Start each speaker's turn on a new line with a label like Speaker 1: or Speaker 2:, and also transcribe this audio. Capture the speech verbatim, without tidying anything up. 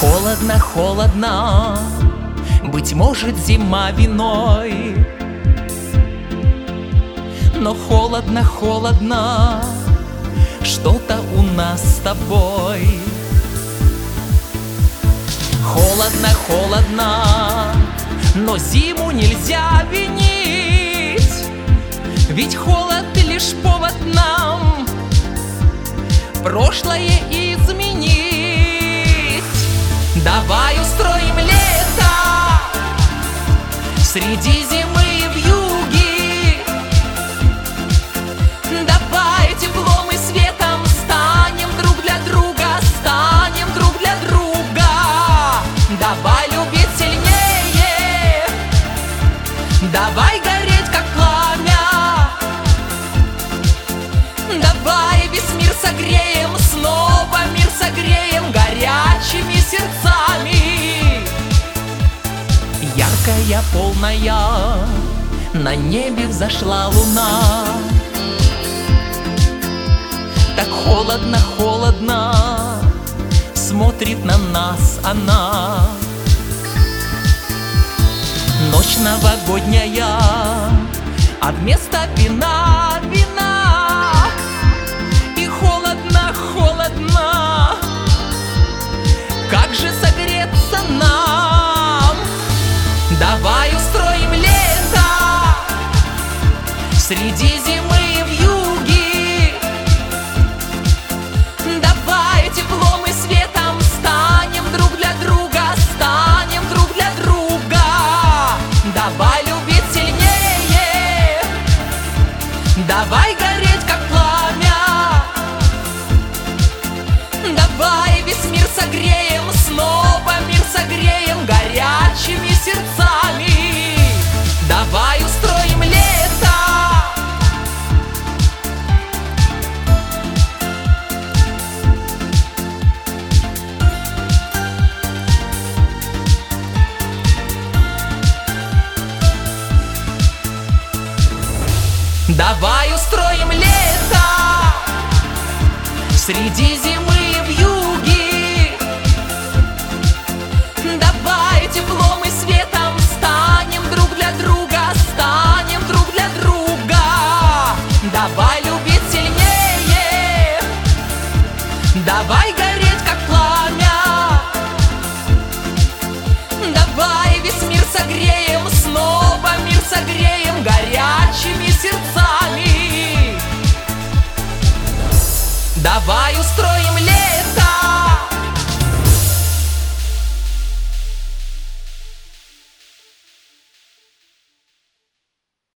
Speaker 1: Холодно, холодно, быть может, зима виной, но холодно, холодно, что-то у нас с тобой. Холодно, холодно, но зиму нельзя винить, ведь холод лишь повод нам прошлое изменить. Давай устроим лето среди зимы вьюги. Давай теплом и светом станем друг для друга, станем друг для друга. Давай любить сильнее, давай гореть как пламя. Давай весь мир согреем, снова мир согреем горячими сердцами. Яркая, полная, на небе взошла луна. Так холодно, холодно смотрит на нас она. Ночь новогодняя, а вместо вина вина. И холодно, холодно, как же согреться нам? Давай устроим лето среди зимы вьюги. Давай теплом и светом станем друг для друга, станем друг для друга. Давай любить сильнее, давай гореть как пламя. Давай весь мир согреем, снова мир согреем горячими сердцами. Давай устроим лето. Давай устроим лето среди зимы вьюги. Давай теплом и светом станем друг для друга, станем друг для друга. Давай любить сильнее, давай гореть как пламя. Давай весь мир согреем, снова мир согреем горячими сердцами. Давай устроим